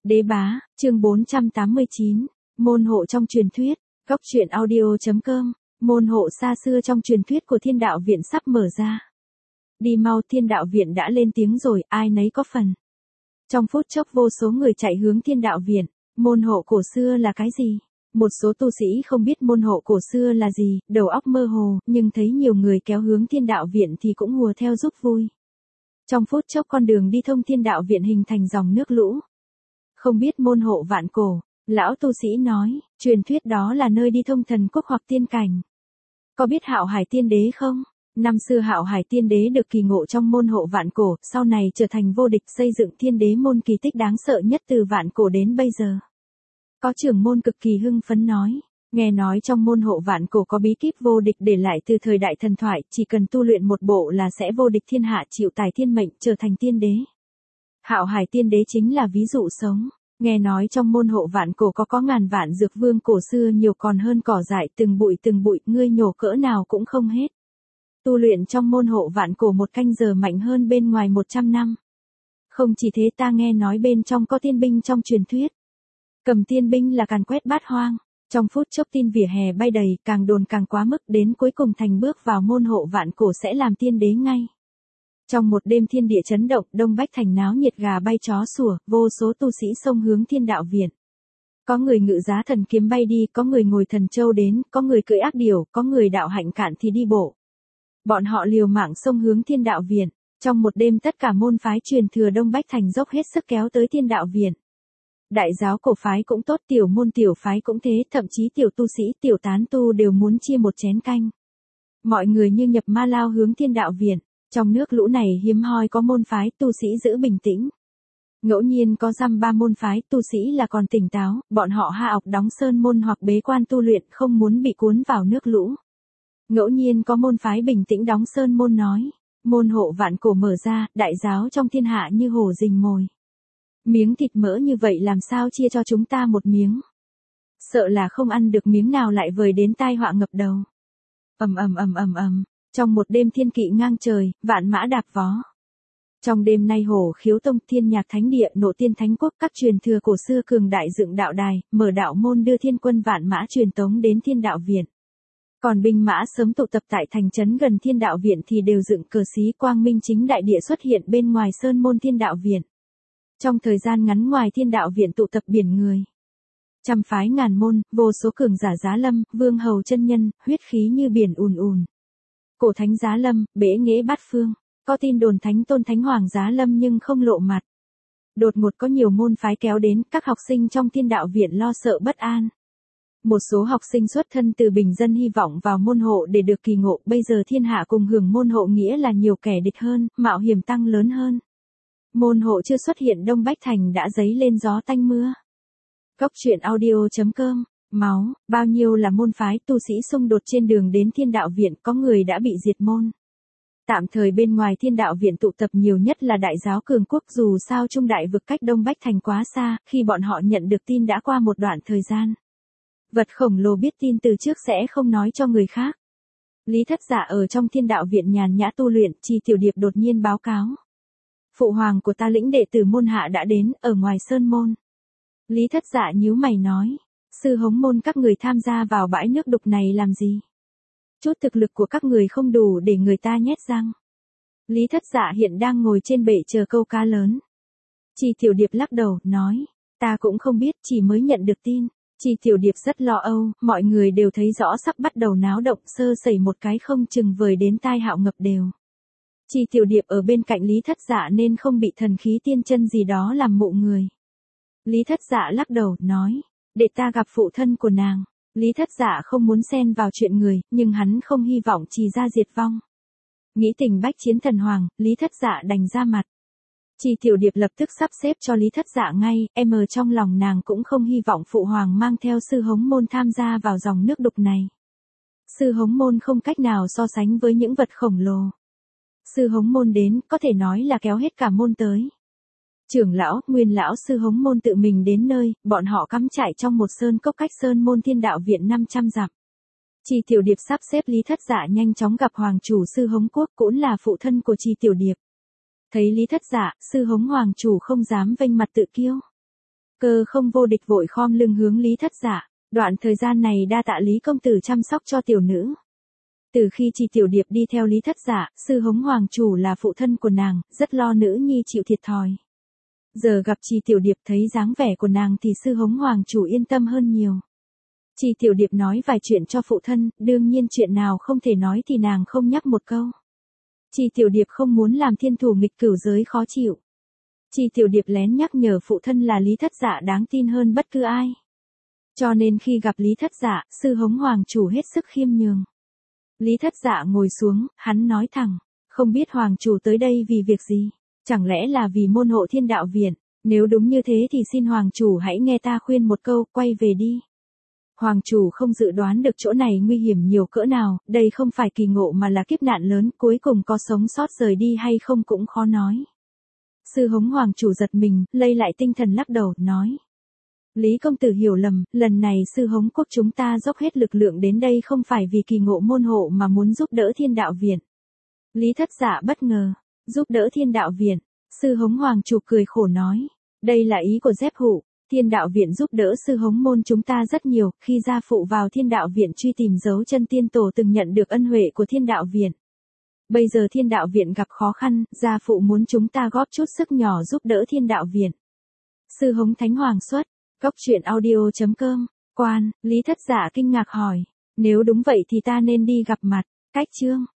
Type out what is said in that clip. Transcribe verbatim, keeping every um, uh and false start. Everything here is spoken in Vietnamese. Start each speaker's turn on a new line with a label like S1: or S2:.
S1: Đế bá, chương bốn trăm tám mươi chín, môn hộ trong truyền thuyết, góc truyện audio.com, môn hộ xa xưa trong truyền thuyết của Thiên Đạo Viện sắp mở ra. Đi mau, Thiên Đạo Viện đã lên tiếng rồi, ai nấy có phần. Trong phút chốc vô số người chạy hướng Thiên Đạo Viện, môn hộ cổ xưa là cái gì? Một số tu sĩ không biết môn hộ cổ xưa là gì, đầu óc mơ hồ, nhưng thấy nhiều người kéo hướng Thiên Đạo Viện thì cũng hùa theo giúp vui. Trong phút chốc con đường đi thông Thiên Đạo Viện hình thành dòng nước lũ. Không biết môn hộ vạn cổ, lão tu sĩ nói, truyền thuyết đó là nơi đi thông thần quốc hoặc tiên cảnh. Có biết Hạo Hải Tiên Đế không? Năm xưa Hạo Hải Tiên Đế được kỳ ngộ trong môn hộ vạn cổ, sau này trở thành vô địch, xây dựng Thiên Đế môn kỳ tích đáng sợ nhất từ vạn cổ đến bây giờ. Có trưởng môn cực kỳ hưng phấn nói, nghe nói trong môn hộ vạn cổ có bí kíp vô địch để lại từ thời đại thần thoại, chỉ cần tu luyện một bộ là sẽ vô địch thiên hạ, chịu tài thiên mệnh, trở thành tiên đế. Hạo Hải Tiên Đế chính là ví dụ sống. Nghe nói trong môn hộ vạn cổ có có ngàn vạn dược vương cổ xưa nhiều còn hơn cỏ dại, từng bụi từng bụi, ngươi nhổ cỡ nào cũng không hết. Tu luyện trong môn hộ vạn cổ một canh giờ mạnh hơn bên ngoài một trăm năm. Không chỉ thế, ta nghe nói bên trong có tiên binh trong truyền thuyết. Cầm tiên binh là càn quét bát hoang. Trong phút chốc tin vỉa hè bay đầy, càng đồn càng quá mức, đến cuối cùng thành bước vào môn hộ vạn cổ sẽ làm tiên đế ngay. Trong một đêm thiên địa chấn động, Đông Bách Thành náo nhiệt, gà bay chó sủa, vô số tu sĩ xông hướng Thiên Đạo Viện. Có người ngự giá thần kiếm bay đi, có người ngồi thần châu đến, có người cưỡi ác điểu, có người đạo hạnh cạn thì đi bộ. Bọn họ liều mạng xông hướng Thiên Đạo Viện. Trong một đêm tất cả môn phái truyền thừa Đông Bách Thành dốc hết sức kéo tới Thiên Đạo Viện. Đại giáo cổ phái cũng tốt, tiểu môn tiểu phái cũng thế, thậm chí tiểu tu sĩ, tiểu tán tu đều muốn chia một chén canh. Mọi người như nhập ma lao hướng Thiên Đạo Viện. Trong nước lũ này hiếm hoi có môn phái tu sĩ giữ bình tĩnh. Ngẫu nhiên có dăm ba môn phái tu sĩ là còn tỉnh táo, bọn họ hạ ọc đóng sơn môn hoặc bế quan tu luyện, không muốn bị cuốn vào nước lũ. Ngẫu nhiên có môn phái bình tĩnh đóng sơn môn nói, môn hộ vạn cổ mở ra, đại giáo trong thiên hạ như hổ rình mồi. Miếng thịt mỡ như vậy làm sao chia cho chúng ta một miếng. Sợ là không ăn được miếng nào lại vời đến tai họa ngập đầu. Ầm ầm ầm ầm ầm. Trong một đêm thiên kỵ ngang trời, vạn mã đạp vó. Trong đêm nay Hổ Khiếu Tông, Thiên Nhạc Thánh Địa, Nộ Tiên Thánh Quốc, các truyền thừa cổ xưa cường đại dựng đạo đài, mở đạo môn đưa thiên quân vạn mã truyền tống đến Thiên Đạo Viện. Còn binh mã sớm tụ tập tại thành trấn gần Thiên Đạo Viện thì đều dựng cờ xí, quang minh chính đại địa xuất hiện bên ngoài sơn môn Thiên Đạo Viện. Trong thời gian ngắn ngoài Thiên Đạo Viện tụ tập biển người. Trăm phái ngàn môn, vô số cường giả giá lâm, vương hầu chân nhân, huyết khí như biển ùn ùn. Cổ thánh giá lâm, bể nghệ bát phương, có tin đồn thánh tôn thánh hoàng giá lâm nhưng không lộ mặt. Đột ngột có nhiều môn phái kéo đến, các học sinh trong Thiên Đạo Viện lo sợ bất an. Một số học sinh xuất thân từ bình dân hy vọng vào môn hộ để được kỳ ngộ, bây giờ thiên hạ cùng hưởng môn hộ nghĩa là nhiều kẻ địch hơn, mạo hiểm tăng lớn hơn. Môn hộ chưa xuất hiện, Đông Bách Thành đã dấy lên gió tanh mưa. Góc truyện audio.com. Máu, bao nhiêu là môn phái tu sĩ xung đột trên đường đến Thiên Đạo Viện, có người đã bị diệt môn. Tạm thời bên ngoài Thiên Đạo Viện tụ tập nhiều nhất là đại giáo cường quốc, dù sao trung đại vực cách Đông Bách Thành quá xa, khi bọn họ nhận được tin đã qua một đoạn thời gian. Vật khổng lồ biết tin từ trước sẽ không nói cho người khác. Lý Thất Dạ ở trong Thiên Đạo Viện nhàn nhã tu luyện, Chi Tiểu Điệp đột nhiên báo cáo. Phụ hoàng của ta lĩnh đệ tử môn hạ đã đến, ở ngoài sơn môn. Lý Thất Dạ nhíu mày nói. Sư hống môn các người tham gia vào bãi nước đục này làm gì? Chút thực lực của các người không đủ để người ta nhét răng. Lý Thất Dạ hiện đang ngồi trên bệ chờ câu cá lớn. Chi Tiểu Điệp lắc đầu, nói. Ta cũng không biết, chỉ mới nhận được tin. Chi Tiểu Điệp rất lo âu, mọi người đều thấy rõ sắp bắt đầu náo động, sơ sẩy một cái không chừng vời đến tai họa ngập đều. Chi Tiểu Điệp ở bên cạnh Lý Thất Dạ nên không bị thần khí tiên chân gì đó làm mụ người. Lý Thất Dạ lắc đầu, nói. Để ta gặp phụ thân của nàng. Lý Thất Dạ không muốn xen vào chuyện người, nhưng hắn không hy vọng Trì gia diệt vong. Nghĩ tình bách chiến thần hoàng, Lý Thất Dạ đành ra mặt. Trì Tiểu Điệp lập tức sắp xếp cho Lý Thất Dạ ngay, em ở trong lòng nàng cũng không hy vọng phụ hoàng mang theo sư hống môn tham gia vào dòng nước đục này. Sư hống môn không cách nào so sánh với những vật khổng lồ. Sư hống môn đến, có thể nói là kéo hết cả môn tới. Trưởng lão, nguyên lão sư hống môn tự mình đến nơi, bọn họ cắm trại trong một sơn cốc cách sơn môn Thiên Đạo Viện năm trăm dặm. Trì Tiểu Điệp sắp xếp Lý Thất Dạ nhanh chóng gặp hoàng chủ sư hống quốc, cũng là phụ thân của Trì Tiểu Điệp. Thấy Lý Thất Dạ, sư hống hoàng chủ không dám vênh mặt tự kiêu. Cơ không vô địch vội khom lưng hướng Lý Thất Dạ, đoạn thời gian này đa tạ Lý công tử chăm sóc cho tiểu nữ. Từ khi Trì Tiểu Điệp đi theo Lý Thất Dạ, sư hống hoàng chủ là phụ thân của nàng, rất lo nữ nhi chịu thiệt thòi. Giờ gặp Trì Tiểu Điệp thấy dáng vẻ của nàng thì sư hống hoàng chủ yên tâm hơn nhiều. Trì Tiểu Điệp nói vài chuyện cho phụ thân, đương nhiên chuyện nào không thể nói thì nàng không nhắc một câu. Trì Tiểu Điệp không muốn làm thiên thủ nghịch cửu giới khó chịu. Trì Tiểu Điệp lén nhắc nhở phụ thân là Lý Thất Dạ đáng tin hơn bất cứ ai. Cho nên khi gặp Lý Thất Dạ, sư hống hoàng chủ hết sức khiêm nhường. Lý Thất Dạ ngồi xuống, hắn nói thẳng, không biết hoàng chủ tới đây vì việc gì, chẳng lẽ là vì môn hộ Thiên Đạo Viện, nếu đúng như thế thì xin hoàng chủ hãy nghe ta khuyên một câu, quay về đi. Hoàng chủ không dự đoán được chỗ này nguy hiểm nhiều cỡ nào, đây không phải kỳ ngộ mà là kiếp nạn lớn, cuối cùng có sống sót rời đi hay không cũng khó nói. Sư hống hoàng chủ giật mình, lây lại tinh thần lắc đầu, nói. Lý công tử hiểu lầm, lần này sư hống quốc chúng ta dốc hết lực lượng đến đây không phải vì kỳ ngộ môn hộ mà muốn giúp đỡ Thiên Đạo Viện. Lý Thất Dạ bất ngờ, giúp đỡ Thiên Đạo Viện, sư hống hoàng chủ cười khổ nói. Đây là ý của Dép Hụ, Thiên Đạo Viện giúp đỡ sư hống môn chúng ta rất nhiều, khi gia phụ vào Thiên Đạo Viện truy tìm dấu chân tiên tổ từng nhận được ân huệ của Thiên Đạo Viện. Bây giờ Thiên Đạo Viện gặp khó khăn, gia phụ muốn chúng ta góp chút sức nhỏ giúp đỡ Thiên Đạo Viện. Sư hống thánh hoàng xuất. Cốc truyện audio chấm com, quan, Lý Thất Dạ kinh ngạc hỏi, nếu đúng vậy thì ta nên đi gặp mặt, cách chương.